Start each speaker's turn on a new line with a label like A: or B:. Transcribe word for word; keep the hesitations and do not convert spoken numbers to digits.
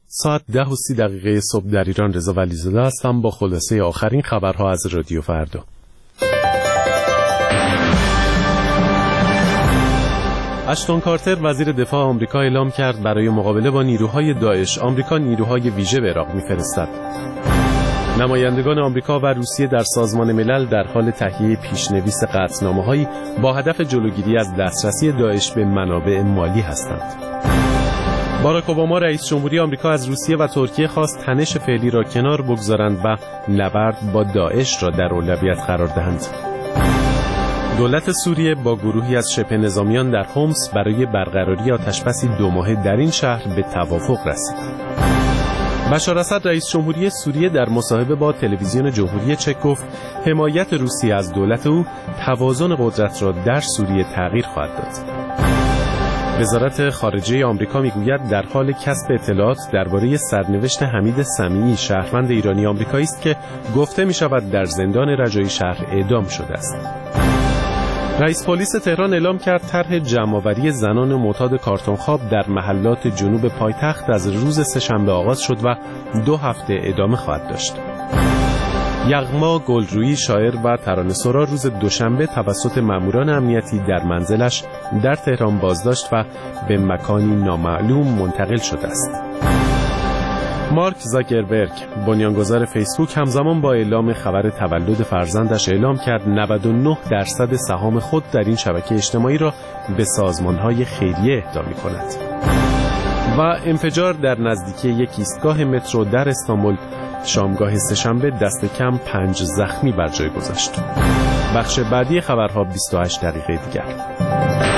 A: ساعت ده و سی دقیقه صبح در ایران. رضا ولیزاده هستم با خلاصه آخرین خبرها از رادیو فردا. اشتون کارتر وزیر دفاع آمریکا اعلام کرد برای مقابله با نیروهای داعش آمریکا نیروهای ویژه به عراق می‌فرستد. نمایندگان آمریکا و روسیه در سازمان ملل در حال تهیه پیشنویس قطعنامه‌هایی با هدف جلوگیری از دسترسی داعش به منابع مالی هستند. باراک اوباما رئیس جمهوری آمریکا از روسیه و ترکیه خواست تنش فعلی را کنار بگذارند و نبرد با داعش را در اولویت قرار دهند. دولت سوریه با گروهی از شبه نظامیان در حمص برای برقراری آتشبسی دو ماهه در این شهر به توافق رسید. بشار اسد رئیس جمهوری سوریه در مصاحبه با تلویزیون جمهوری چک گفت حمایت روسیه از دولت او توازن قدرت را در سوریه تغییر خواهد داد. وزارت خارجه آمریکا میگوید در حال کسب اطلاعات درباره سرنوشت حمید سمیعی شهروند ایرانی آمریکایی است که گفته می شود در زندان رجایی شهر اعدام شده است. رئیس پلیس تهران اعلام کرد طرح جمع‌آوری زنان معتاد کارتون خواب در محلات جنوب پایتخت از روز سه‌شنبه آغاز شد و دو هفته ادامه خواهد داشت. یغما گلرویی شاعر و ترانه‌سرا روز دوشنبه توسط ماموران امنیتی در منزلش در تهران بازداشت و به مکانی نامعلوم منتقل شده است. مارک زاکربرگ بنیانگذار فیسبوک همزمان با اعلام خبر تولد فرزندش اعلام کرد نود و نه درصد سهام خود در این شبکه اجتماعی را به سازمان‌های خیریه اهدا می‌کند. و انفجار در نزدیکی یک ایستگاه مترو در استانبول شامگاه سه‌شنبه دست کم پنج زخمی بر جای گذاشت. بخش بعدی خبرها بیست و هشت دقیقه دیگر.